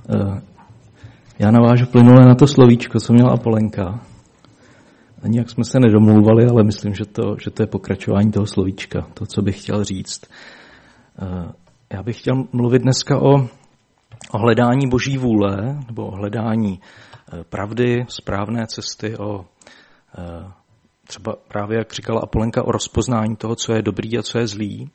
Já navážu plynule na to slovíčko, co měla Apolenka. Ani jak jsme se nedomlouvali, ale myslím, že to je pokračování toho slovíčka, to, co bych chtěl říct. Já bych chtěl mluvit dneska o hledání Boží vůle, nebo o hledání pravdy, správné cesty, o třeba právě, jak říkala Apolenka, o rozpoznání toho, co je dobrý a co je zlý.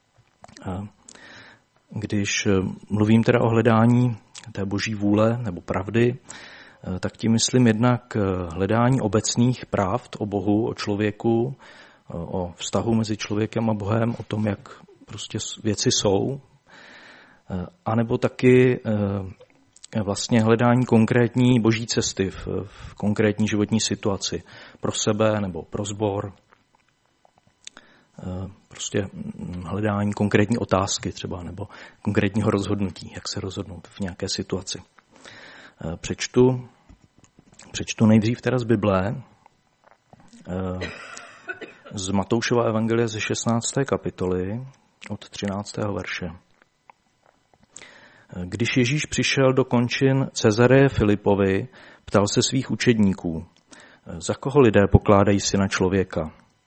Když mluvím teda o hledání té Boží vůle nebo pravdy, tak tím myslím jednak hledání obecných pravd o Bohu, o člověku, o vztahu mezi člověkem a Bohem, o tom, jak prostě věci jsou, anebo taky vlastně hledání konkrétní Boží cesty v konkrétní životní situaci pro sebe nebo pro sbor. Prostě hledání konkrétní otázky třeba nebo konkrétního rozhodnutí, jak se rozhodnout v nějaké situaci. Přečtu nejdřív teda z Bible, z Matoušova evangelia ze 16. kapitoly od 13. verše. Když Ježíš přišel do končin Cezareje Filipovi, ptal se svých učedníků, za koho lidé pokládají Syna člověka?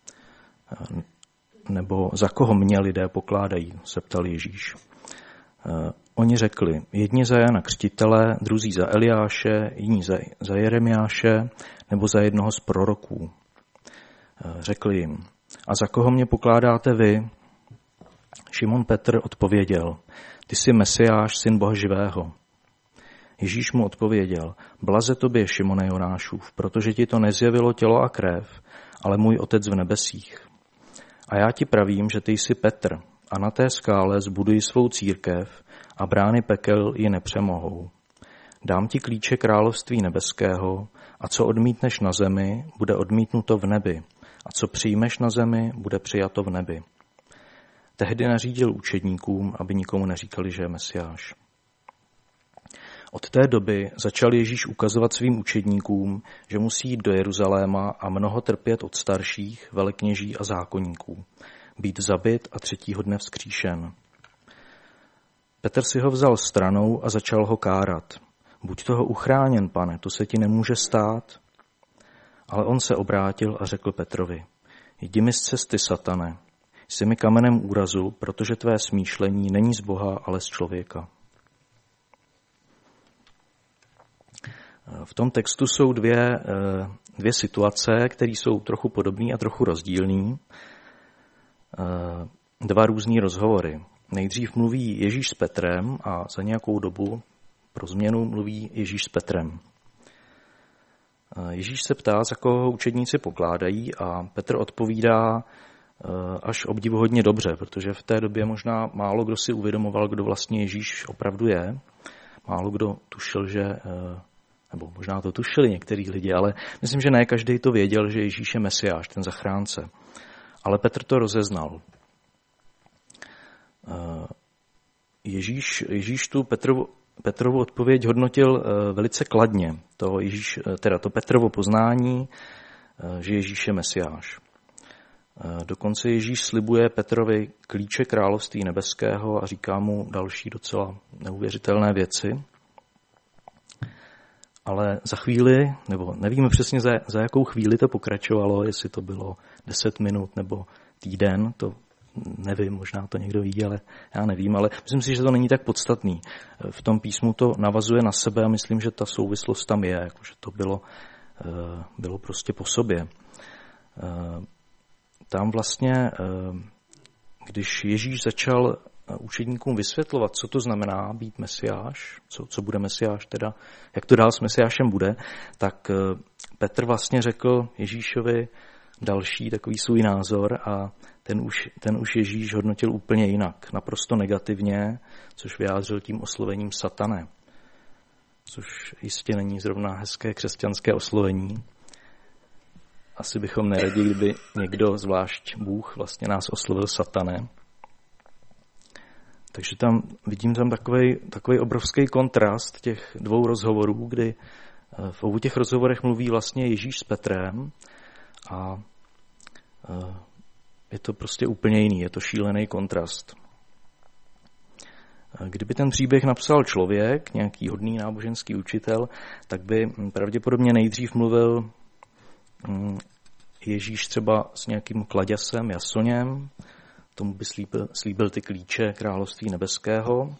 Nebo za koho mě lidé pokládají, se ptal Ježíš. Oni řekli, jedni za Jana Křtitele, druzí za Eliáše, jiní za Jeremiáše, nebo za jednoho z proroků. Řekli jim, a za koho mě pokládáte vy? Šimon Petr odpověděl, ty jsi Mesiáš, syn Boha živého. Ježíš mu odpověděl, blaze tobě, Šimone Jonášův, protože ti to nezjevilo tělo a krev, ale můj Otec v nebesích. A já ti pravím, že ty jsi Petr, a na té skále zbuduji svou církev a brány pekel ji nepřemohou. Dám ti klíče království nebeského a co odmítneš na zemi, bude odmítnuto v nebi a co přijmeš na zemi, bude přijato v nebi. Tehdy nařídil učedníkům, aby nikomu neříkali, že je Mesiáš. Od té doby začal Ježíš ukazovat svým učedníkům, že musí jít do Jeruzaléma a mnoho trpět od starších, velekněží a zákonníků, být zabit a 3. dne vzkříšen. Petr si ho vzal stranou a začal ho kárat. Buď toho uchráněn, pane, to se ti nemůže stát. Ale on se obrátil a řekl Petrovi, jdi mi z cesty, satane, jsi mi kamenem úrazu, protože tvé smýšlení není z Boha, ale z člověka. V tom textu jsou dvě situace, které jsou trochu podobné a trochu rozdílné. Dva různý rozhovory. Nejdřív mluví Ježíš s Petrem a za nějakou dobu pro změnu mluví Ježíš s Petrem. Ježíš se ptá, za koho učedníci pokládají a Petr odpovídá až obdivuhodně dobře, protože v té době možná málo kdo si uvědomoval, kdo vlastně Ježíš opravdu je. Málo kdo tušil, nebo možná to tušili některý lidi, ale myslím, že ne každý to věděl, že Ježíš je Mesiáš, ten zachránce. Ale Petr to rozeznal. Ježíš tu Petrovu odpověď hodnotil velice kladně. To Petrovo poznání, že Ježíš je Mesiáš. Dokonce Ježíš slibuje Petrovi klíče království nebeského a říká mu další docela neuvěřitelné věci. Ale za chvíli, nebo nevíme přesně za jakou chvíli to pokračovalo, jestli to bylo 10 minut nebo týden, to nevím, možná to někdo ví, ale já nevím, ale myslím si, že to není tak podstatný. V tom písmu to navazuje na sebe a myslím, že ta souvislost tam je, jakože to bylo prostě po sobě. Tam vlastně, když Ježíš začal učedníkům vysvětlovat, co to znamená být Mesiáš, co bude Mesiáš teda, jak to dál s Mesiášem bude, tak Petr vlastně řekl Ježíšovi další takový svůj názor a ten už Ježíš hodnotil úplně jinak, naprosto negativně, což vyjádřil tím oslovením satane, což jistě není zrovna hezké křesťanské oslovení. Asi bychom neradi, kdyby někdo, zvlášť Bůh, vlastně nás oslovil satane. Takže vidím tam takový obrovský kontrast těch dvou rozhovorů, kdy v obou těch rozhovorech mluví vlastně Ježíš s Petrem a je to prostě úplně jiný, je to šílený kontrast. Kdyby ten příběh napsal člověk, nějaký hodný náboženský učitel, tak by pravděpodobně nejdřív mluvil Ježíš třeba s nějakým kladěsem, Jasoněm, tomu by slíbil ty klíče království nebeského,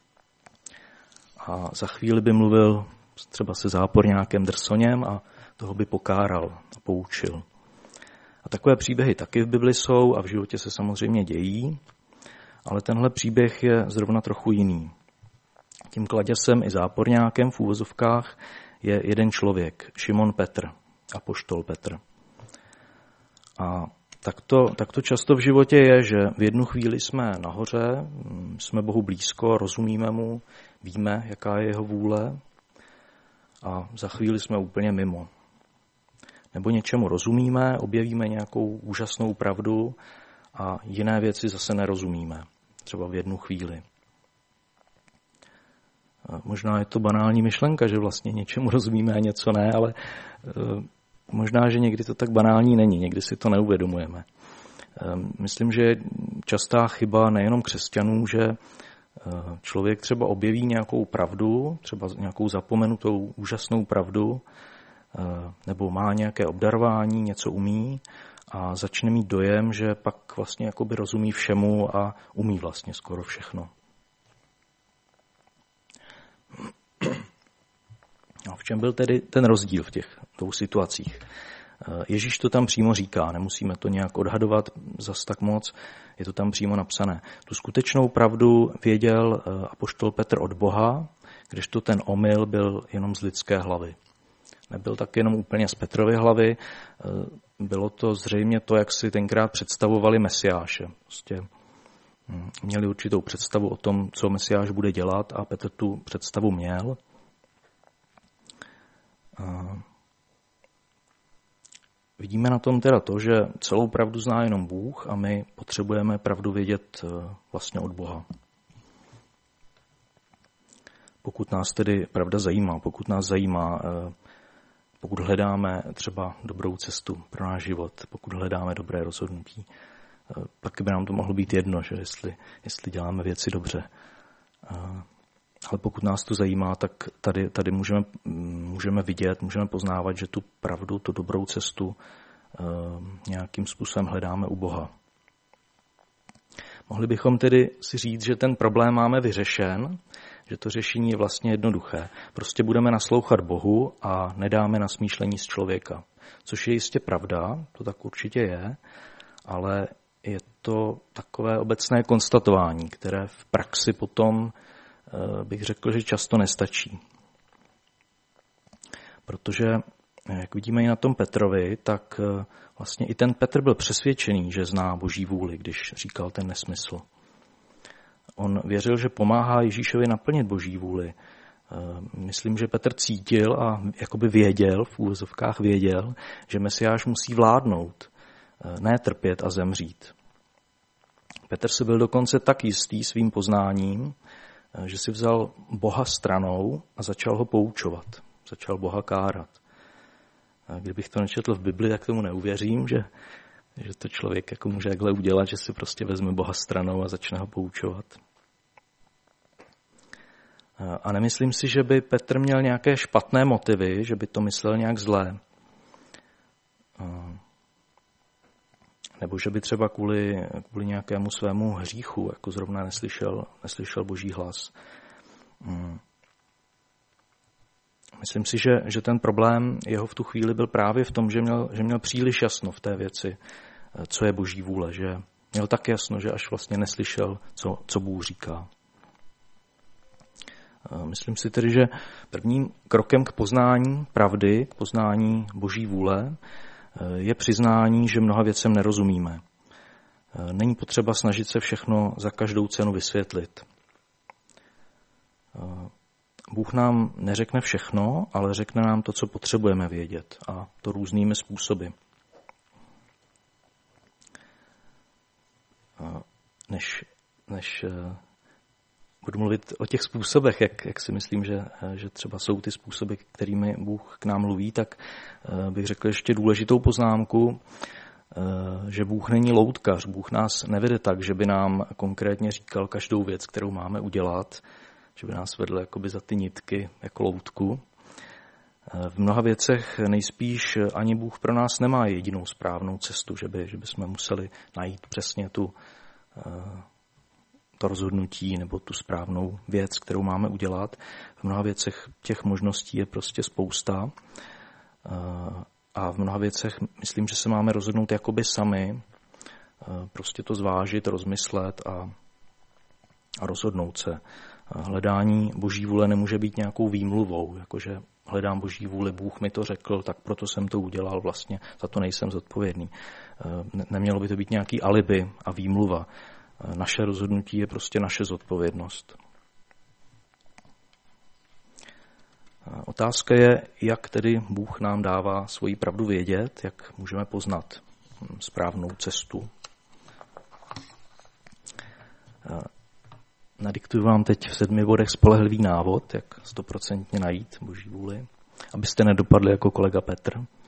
a za chvíli by mluvil třeba se záporňákem Drsoněm a toho by pokáral a poučil. A takové příběhy taky v Bibli jsou a v životě se samozřejmě dějí, ale tenhle příběh je zrovna trochu jiný. Tím kladěsem i záporňákem v úvozovkách je jeden člověk, Šimon Petr, apoštol Petr. A takto často v životě je, že v jednu chvíli jsme nahoře, jsme Bohu blízko, rozumíme mu, víme, jaká je jeho vůle, a za chvíli jsme úplně mimo. Nebo něčemu rozumíme, objevíme nějakou úžasnou pravdu a jiné věci zase nerozumíme, třeba v jednu chvíli. Možná je to banální myšlenka, že vlastně něčemu rozumíme a něco ne, ale možná, že někdy to tak banální není, někdy si to neuvědomujeme. Myslím, že je častá chyba nejenom křesťanů, že člověk třeba objeví nějakou pravdu, třeba nějakou zapomenutou úžasnou pravdu, nebo má nějaké obdarování, něco umí a začne mít dojem, že pak vlastně jakoby rozumí všemu a umí vlastně skoro všechno. A v čem byl tedy ten rozdíl v těch dvou situacích? Ježíš to tam přímo říká, nemusíme to nějak odhadovat zas tak moc, je to tam přímo napsané. Tu skutečnou pravdu věděl apoštol Petr od Boha, kdežto ten omyl byl jenom z lidské hlavy. Nebyl tak jenom úplně z Petrovy hlavy, bylo to zřejmě to, jak si tenkrát představovali Mesiáše. Prostě měli určitou představu o tom, co Mesiáš bude dělat, a Petr tu představu měl. Vidíme na tom teda to, že celou pravdu zná jenom Bůh a my potřebujeme pravdu vědět vlastně od Boha. Pokud nás tedy pravda zajímá, pokud hledáme třeba dobrou cestu pro náš život, pokud hledáme dobré rozhodnutí, pak by nám to mohlo být jedno, že jestli děláme věci dobře. Ale pokud nás to zajímá, tak tady můžeme vidět, můžeme poznávat, že tu pravdu, tu dobrou cestu nějakým způsobem hledáme u Boha. Mohli bychom tedy si říct, že ten problém máme vyřešen, že to řešení je vlastně jednoduché. Prostě budeme naslouchat Bohu a nedáme na smýšlení z člověka. Což je jistě pravda, to tak určitě je, ale je to takové obecné konstatování, které v praxi potom bych řekl, že často nestačí. Protože, jak vidíme i na tom Petrovi, tak vlastně i ten Petr byl přesvědčený, že zná Boží vůli, když říkal ten nesmysl. On věřil, že pomáhá Ježíšovi naplnit Boží vůli. Myslím, že Petr cítil a jakoby věděl, v úvozovkách věděl, že Mesiáš musí vládnout, ne trpět a zemřít. Petr si byl dokonce tak jistý svým poznáním, že si vzal Boha stranou a začal ho poučovat. Začal Boha kárat. A kdybych to nečetl v Bibli, tak tomu neuvěřím, že to člověk jako může takhle udělat, že si prostě vezme Boha stranou a začne ho poučovat. A nemyslím si, že by Petr měl nějaké špatné motivy, že by to myslel nějak zlé. Nebo že by třeba kvůli nějakému svému hříchu jako zrovna neslyšel Boží hlas. Myslím si, že ten problém jeho v tu chvíli byl právě v tom, že měl příliš jasno v té věci, co je Boží vůle. Že měl tak jasno, že až vlastně neslyšel, co Bůh říká. Myslím si tedy, že prvním krokem k poznání pravdy, k poznání Boží vůle, je přiznání, že mnoha věcem nerozumíme. Není potřeba snažit se všechno za každou cenu vysvětlit. Bůh nám neřekne všechno, ale řekne nám to, co potřebujeme vědět, a to různými způsoby. Než budu mluvit o těch způsobech, jak si myslím, že třeba jsou ty způsoby, kterými Bůh k nám mluví, tak bych řekl ještě důležitou poznámku. že Bůh není loutkař. Bůh nás nevede tak, že by nám konkrétně říkal každou věc, kterou máme udělat, že by nás vedl jakoby za ty nitky jako loutku. V mnoha věcech nejspíš ani Bůh pro nás nemá jedinou správnou cestu, že bychom museli najít přesně to rozhodnutí nebo tu správnou věc, kterou máme udělat. V mnoha věcech těch možností je prostě spousta a v mnoha věcech myslím, že se máme rozhodnout jakoby sami, prostě to zvážit, rozmyslet a rozhodnout se. Hledání Boží vůle nemůže být nějakou výmluvou, jakože hledám Boží vůli, Bůh mi to řekl, tak proto jsem to udělal, vlastně za to nejsem zodpovědný. Nemělo by to být nějaký alibi a výmluva. Naše rozhodnutí je prostě naše zodpovědnost. Otázka je, jak tedy Bůh nám dává svoji pravdu vědět, jak můžeme poznat správnou cestu. Nadiktuji vám teď v 7 bodech spolehlivý návod, jak 100% najít Boží vůli, abyste nedopadli jako kolega Petr.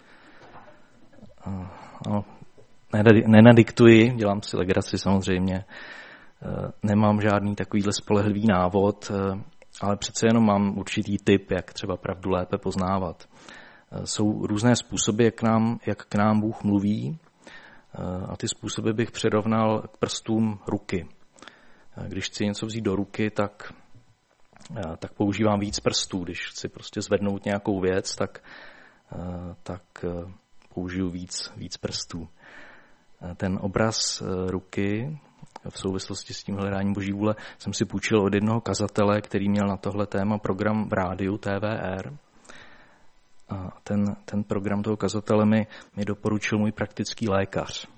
Nenadiktuji, dělám si legraci samozřejmě, nemám žádný takovýhle spolehlivý návod, ale přece jenom mám určitý tip, jak třeba pravdu lépe poznávat. Jsou různé způsoby, jak k nám Bůh mluví, a ty způsoby bych přirovnal k prstům ruky. Když chci něco vzít do ruky, tak používám víc prstů. Když chci prostě zvednout nějakou věc, tak použiju víc prstů. Ten obraz ruky v souvislosti s tím hledáním Boží vůle jsem si půjčil od jednoho kazatele, který měl na tohle téma program v rádiu TVR. A ten program toho kazatele mi doporučil můj praktický lékař.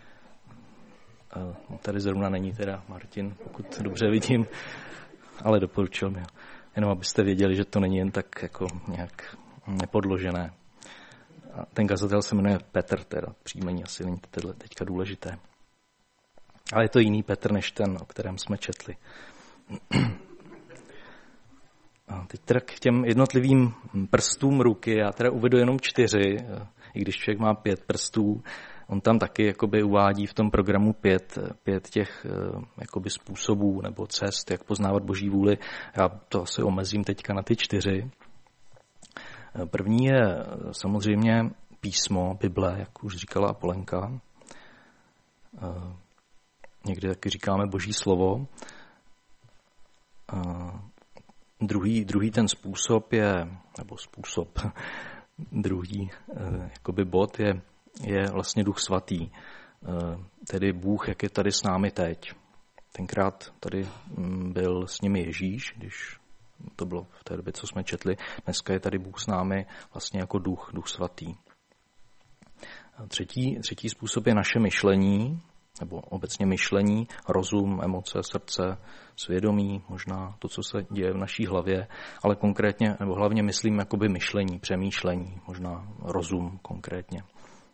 Tady zrovna není teda Martin, pokud dobře vidím, ale doporučil mi ho. Jenom abyste věděli, že to není jen tak jako nějak nepodložené. A ten kazatel se jmenuje Petr, teda příjmení asi není teďka důležité. Ale je to jiný Petr než ten, o kterém jsme četli. A teď teda k těm jednotlivým prstům ruky, já teda uvedu jenom 4, i když člověk má 5 prstů, on tam taky jakoby uvádí v tom programu 5 těch jakoby způsobů nebo cest, jak poznávat Boží vůli. Já to asi omezím teďka na ty 4. První je samozřejmě písmo, Bible, jak už říkala Apolenka. Někdy taky říkáme Boží slovo. Druhý ten způsob druhý jakoby bod je vlastně Duch Svatý. Tedy Bůh, jak je tady s námi teď. Tenkrát tady byl s nimi Ježíš, když to bylo v té době, co jsme četli. Dneska je tady Bůh s námi vlastně jako Duch Svatý. Třetí způsob je naše myšlení, nebo obecně myšlení, rozum, emoce, srdce, svědomí, možná to, co se děje v naší hlavě, ale konkrétně, nebo hlavně myslím jakoby myšlení, přemýšlení, možná rozum konkrétně.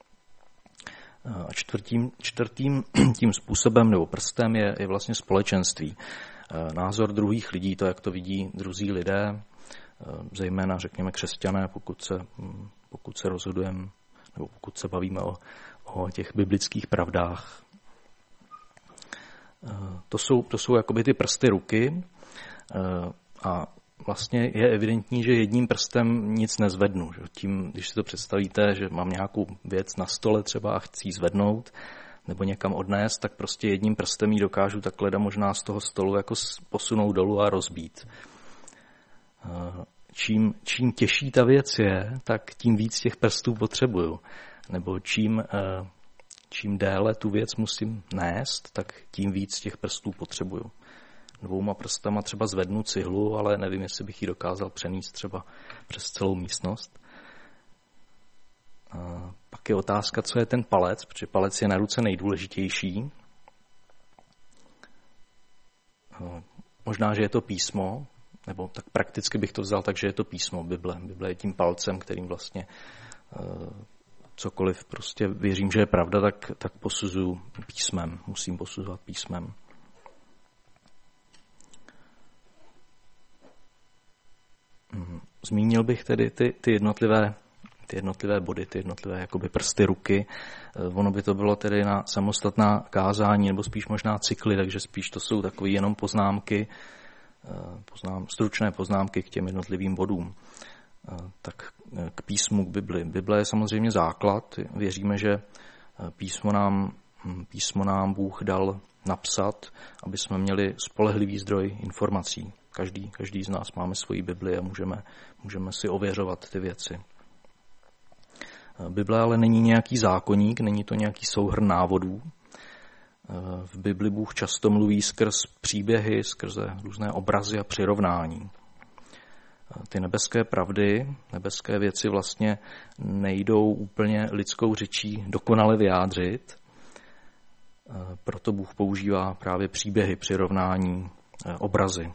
A čtvrtým tím způsobem nebo prstem je vlastně společenství. Názor druhých lidí, to, jak to vidí druzí lidé, zejména, řekněme, křesťané, pokud se rozhodujeme, nebo pokud se bavíme o těch biblických pravdách. To jsou jakoby ty prsty ruky a vlastně je evidentní, že jedním prstem nic nezvednu. Že? Tím, když si to představíte, že mám nějakou věc na stole třeba a chci ji zvednout nebo někam odnést, tak prostě jedním prstem ji dokážu takhle možná z toho stolu jako posunout dolů a rozbít. Čím těžší ta věc je, tak tím víc těch prstů potřebuju. Nebo čím déle tu věc musím nést, tak tím víc těch prstů potřebuju. 2 prstama třeba zvednu cihlu, ale nevím, jestli bych ji dokázal přenést třeba přes celou místnost. Pak je otázka, co je ten palec, protože palec je na ruce nejdůležitější. Možná, že je to písmo, nebo tak prakticky bych to vzal tak, že je to písmo, Bible. Bible je tím palcem, kterým vlastně cokoliv prostě věřím, že je pravda, tak posuzuju písmem. Musím posuzovat písmem. Zmínil bych tedy ty jednotlivé ty jednotlivé body, ty jednotlivé jakoby prsty ruky. Ono by to bylo tedy na samostatná kázání, nebo spíš možná cykly, takže spíš to jsou takové jenom poznámky, stručné poznámky k těm jednotlivým bodům. Tak k písmu, k Bibli. Bible je samozřejmě základ. Věříme, že písmo nám Bůh dal napsat, aby jsme měli spolehlivý zdroj informací. Každý z nás máme svoji Bibli a můžeme si ověřovat ty věci. Bible ale není nějaký zákoník, není to nějaký souhrn návodů. V Bibli Bůh často mluví skrz příběhy, skrze různé obrazy a přirovnání. Ty nebeské pravdy, nebeské věci vlastně nejdou úplně lidskou řečí dokonale vyjádřit. Proto Bůh používá právě příběhy, přirovnání, obrazy.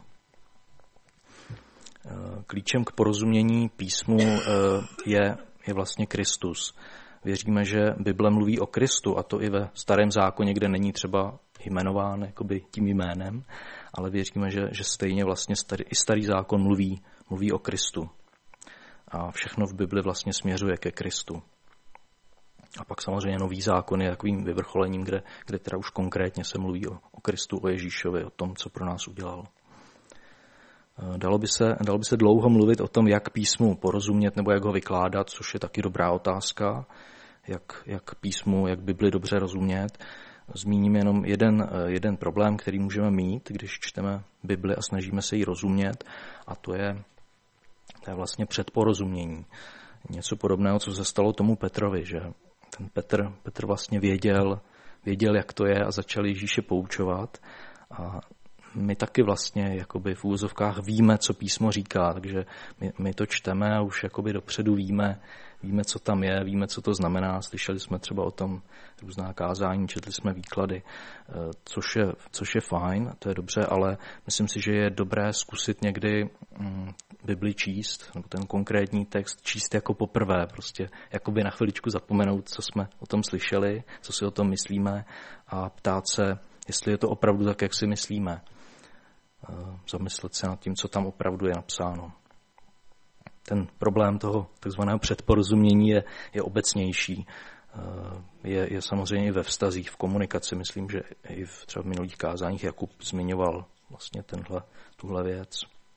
Klíčem k porozumění písmu je vlastně Kristus. Věříme, že Bible mluví o Kristu, a to i ve Starém zákoně, kde není třeba jmenován jakoby tím jménem, ale věříme, že stejně vlastně i Starý zákon mluví o Kristu. A všechno v Bibli vlastně směřuje ke Kristu. A pak samozřejmě Nový zákon je takovým vyvrcholením, kde teda už konkrétně se mluví o Kristu, o Ježíšovi, o tom, co pro nás udělal. Dalo by se dlouho mluvit o tom, jak písmu porozumět nebo jak ho vykládat, což je taky dobrá otázka, jak písmu, jak Bibli dobře rozumět. Zmíním jenom jeden problém, který můžeme mít, když čteme Bibli a snažíme se ji rozumět, a to je předporozumění. Něco podobného, co se stalo tomu Petrovi, že ten Petr vlastně věděl, jak to je, a začal Ježíše poučovat. A my taky vlastně jakoby v úvozovkách víme, co písmo říká, takže my to čteme a už jakoby dopředu víme, co tam je, víme, co to znamená. Slyšeli jsme třeba o tom různá kázání, četli jsme výklady, což je fajn, to je dobře, ale myslím si, že je dobré zkusit někdy Bibli číst, nebo ten konkrétní text číst jako poprvé, prostě jakoby na chviličku zapomenout, co jsme o tom slyšeli, co si o tom myslíme, a ptát se, jestli je to opravdu tak, jak si myslíme. Zamyslet se nad tím, co tam opravdu je napsáno. Ten problém toho takzvaného předporozumění je obecnější. Je samozřejmě i ve vztazích, v komunikaci. Myslím, že i třeba v minulých kázáních Jakub zmiňoval vlastně tuhle věc.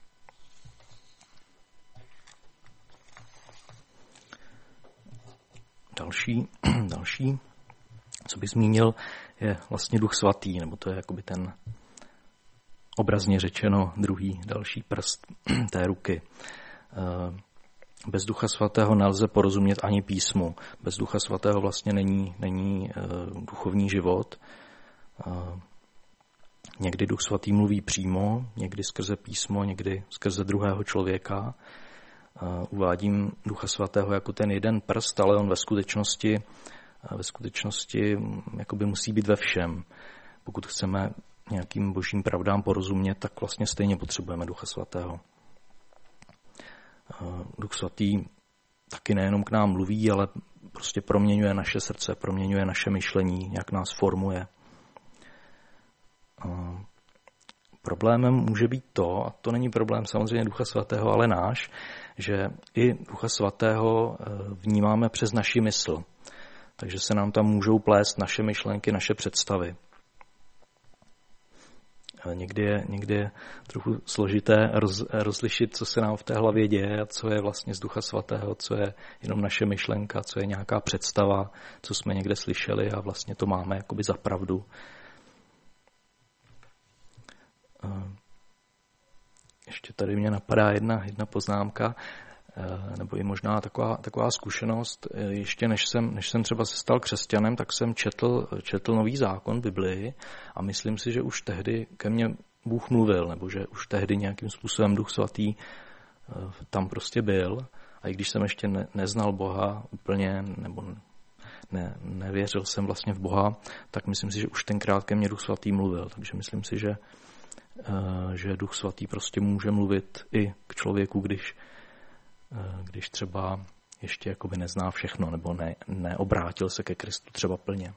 Další, co bych zmínil, je vlastně Duch svatý, nebo to je jakoby ten obrazně řečeno další prst té ruky. Bez Ducha svatého nelze porozumět ani písmu. Bez Ducha svatého vlastně není duchovní život. Někdy Duch svatý mluví přímo, někdy skrze písmo, někdy skrze druhého člověka. Uvádím Ducha svatého jako ten jeden prst, ale on ve skutečnosti jakoby musí být ve všem. Pokud chceme nějakým božím pravdám porozumět, tak vlastně stejně potřebujeme Ducha svatého. Duch svatý taky nejenom k nám mluví, ale prostě proměňuje naše srdce, proměňuje naše myšlení, jak nás formuje. Problémem může být to, a to není problém samozřejmě Ducha svatého, ale náš, že i Ducha svatého vnímáme přes naši mysl. Takže se nám tam můžou plést naše myšlenky, naše představy. Někdy je trochu složité rozlišit, co se nám v té hlavě děje a co je vlastně z Ducha svatého, co je jenom naše myšlenka, co je nějaká představa, co jsme někde slyšeli a vlastně to máme jakoby za pravdu. Ještě tady mě napadá jedna poznámka, nebo i možná taková zkušenost. Ještě než jsem třeba se stal křesťanem, tak jsem četl Nový zákon, Biblii, a myslím si, že už tehdy ke mně Bůh mluvil, nebo že už tehdy nějakým způsobem Duch svatý tam prostě byl. A i když jsem ještě neznal Boha úplně, nebo nevěřil jsem vlastně v Boha, tak myslím si, že už tenkrát ke mně Duch svatý mluvil. Takže myslím si, že Duch svatý prostě může mluvit i k člověku, když třeba ještě jakoby nezná všechno, nebo neobrátil se ke Kristu třeba plně.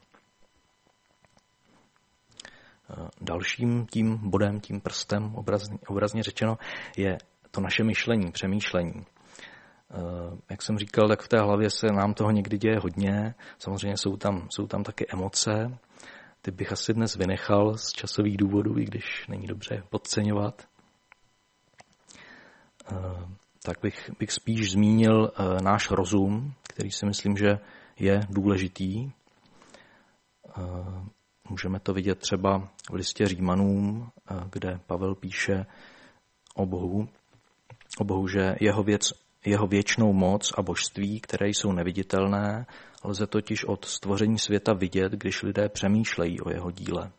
Dalším tím bodem, tím prstem, obrazně řečeno, je to naše myšlení, přemýšlení. Jak jsem říkal, tak v té hlavě se nám toho někdy děje hodně. Samozřejmě jsou tam taky emoce. Ty bych asi dnes vynechal z časových důvodů, i když není dobře podceňovat. Tak bych spíš zmínil náš rozum, který si myslím, že je důležitý. Můžeme to vidět třeba v listě Římanům, kde Pavel píše o Bohu, že jeho věčnou moc a božství, které jsou neviditelné, lze totiž od stvoření světa vidět, když lidé přemýšlejí o jeho díle.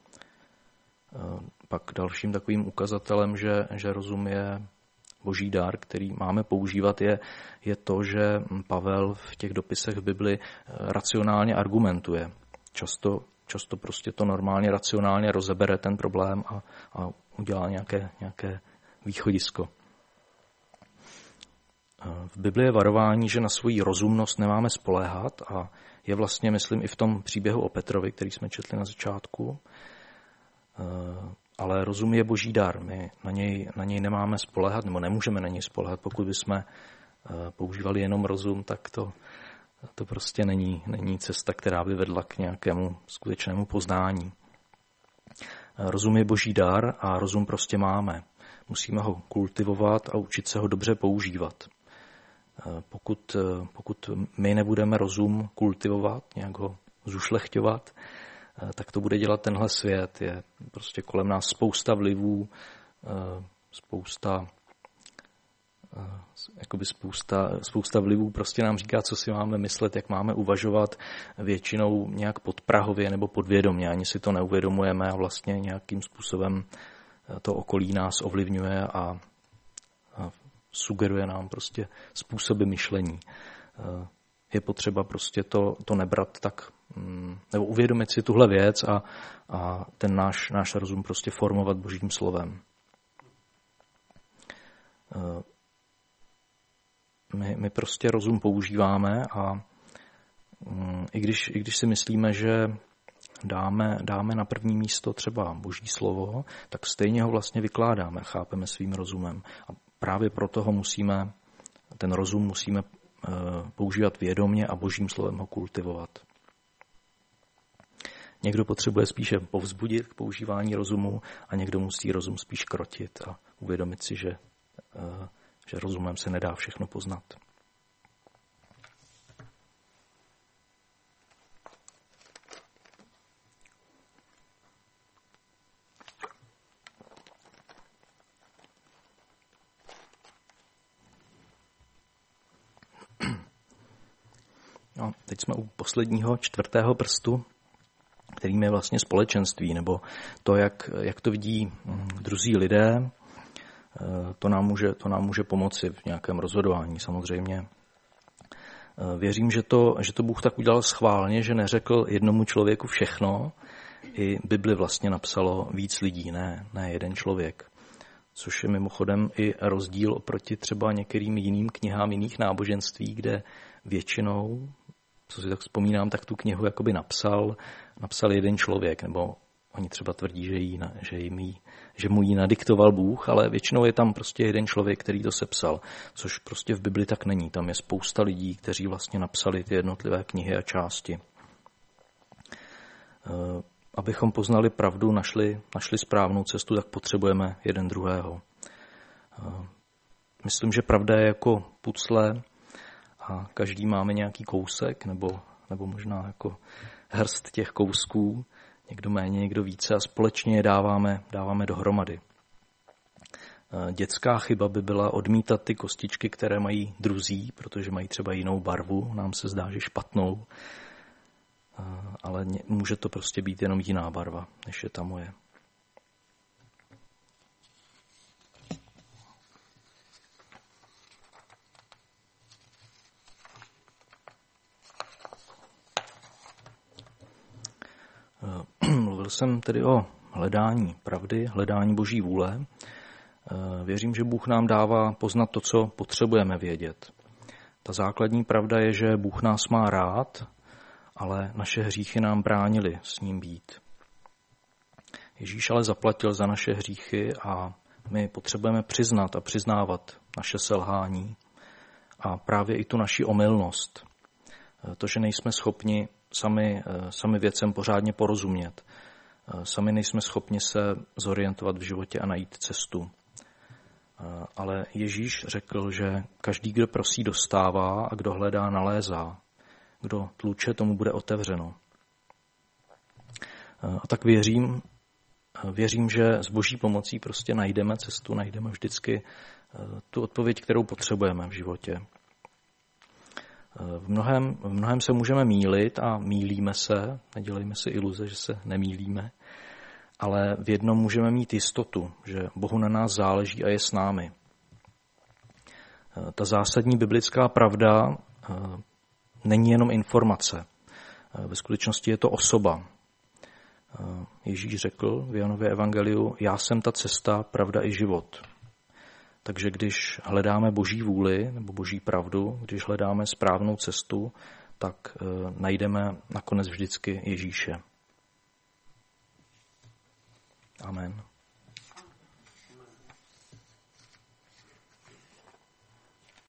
Pak dalším takovým ukazatelem, že rozum je boží dar, který máme používat, je to, že Pavel v těch dopisech v Bibli racionálně argumentuje. Často prostě to normálně racionálně rozebere ten problém a udělá nějaké východisko. V Bibli je varování, že na svoji rozumnost nemáme spoléhat a je vlastně, myslím, i v tom příběhu o Petrovi, který jsme četli na začátku. Ale rozum je boží dar. My na něj nemáme spoléhat, nebo nemůžeme na něj spoléhat. Pokud bychom používali jenom rozum, tak to prostě není cesta, která by vedla k nějakému skutečnému poznání. Rozum je boží dar a rozum prostě máme. Musíme ho kultivovat a učit se ho dobře používat. Pokud my nebudeme rozum kultivovat, nějak ho zušlechťovat, tak to bude dělat tenhle svět. Je prostě kolem nás spousta vlivů, spousta vlivů prostě nám říká, co si máme myslet, jak máme uvažovat, většinou nějak podprahově nebo podvědomě. Ani si to neuvědomujeme a vlastně nějakým způsobem to okolí nás ovlivňuje a sugeruje nám prostě způsoby myšlení. Je potřeba prostě to nebrat tak, nebo uvědomit si tuhle věc a ten náš rozum prostě formovat božím slovem. My prostě rozum používáme a i když si myslíme, že dáme na první místo třeba boží slovo, tak stejně ho vlastně vykládáme, chápeme svým rozumem. A právě proto ten rozum musíme používat vědomě a božím slovem ho kultivovat. Někdo potřebuje spíše povzbudit k používání rozumu a někdo musí rozum spíš krotit a uvědomit si, že rozumem se nedá všechno poznat. No, teď jsme u posledního, 4. prstu, kterým je vlastně společenství, nebo to, jak to vidí druzí lidé, to nám může pomoci v nějakém rozhodování samozřejmě. Věřím, že to Bůh tak udělal schválně, že neřekl jednomu člověku všechno. I Bibli vlastně napsalo víc lidí, ne jeden člověk. Což je mimochodem i rozdíl oproti třeba některým jiným knihám jiných náboženství, kde většinou, co si tak vzpomínám, tak tu knihu jakoby napsal jeden člověk, nebo oni třeba tvrdí, že mu ji nadiktoval Bůh, ale většinou je tam prostě jeden člověk, který to sepsal, což prostě v Bibli tak není. Tam je spousta lidí, kteří vlastně napsali ty jednotlivé knihy a části. Abychom poznali pravdu, našli správnou cestu, tak potřebujeme jeden druhého. Myslím, že pravda je jako pucle a každý máme nějaký kousek, nebo možná jako hrst těch kousků, někdo méně, někdo více a společně je dáváme dohromady. Dětská chyba by byla odmítat ty kostičky, které mají druzí, protože mají třeba jinou barvu, nám se zdá, že špatnou, ale může to prostě být jenom jiná barva, než je ta moje. Mluvil jsem tedy o hledání pravdy, hledání boží vůle. Věřím, že Bůh nám dává poznat to, co potřebujeme vědět. Ta základní pravda je, že Bůh nás má rád, ale naše hříchy nám bránily s ním být. Ježíš ale zaplatil za naše hříchy a my potřebujeme přiznat a přiznávat naše selhání a právě i tu naši omylnost. To, že nejsme schopni sami věcem pořádně porozumět. Sami nejsme schopni se zorientovat v životě a najít cestu. Ale Ježíš řekl, že každý, kdo prosí, dostává a kdo hledá, nalézá. Kdo tluče, tomu bude otevřeno. A tak věřím, že s Boží pomocí prostě najdeme cestu, najdeme vždycky tu odpověď, kterou potřebujeme v životě. V mnohém se můžeme mýlit a mýlíme se, nedělejme si iluze, že se nemýlíme, ale v jednom můžeme mít jistotu, že Bohu na nás záleží a je s námi. Ta zásadní biblická pravda není jenom informace. Ve skutečnosti je to osoba. Ježíš řekl v Janově evangeliu, já jsem ta cesta, pravda i život. Takže když hledáme Boží vůli nebo Boží pravdu, když hledáme správnou cestu, tak najdeme nakonec vždycky Ježíše. Amen.